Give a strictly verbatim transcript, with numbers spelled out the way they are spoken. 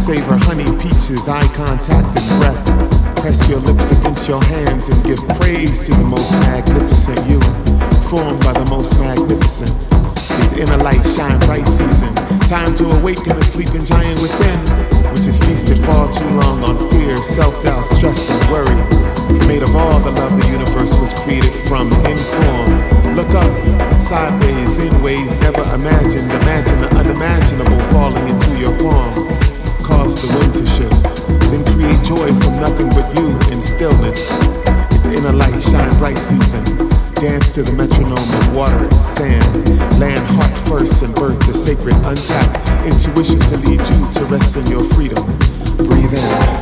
savor honey, peaches, eye contact and breath. Press your lips against your hands and give praise to the most magnificent you, formed by the most magnificent. It's inner light, shine bright season. Time to awaken the sleeping giant within, which has feasted far too long on fear, self-doubt, stress, and worry. Made of all the love the universe was created from, in form. Look up, sideways, in ways never imagined. Imagine the unimaginable falling into your palm. Cause the wind to shift, then create joy from nothing but you in stillness. It's inner light, shine bright season. Dance to the metronome of water and sand. Land heart first and birth the sacred untapped intuition to lead you to rest in your freedom. Breathe in.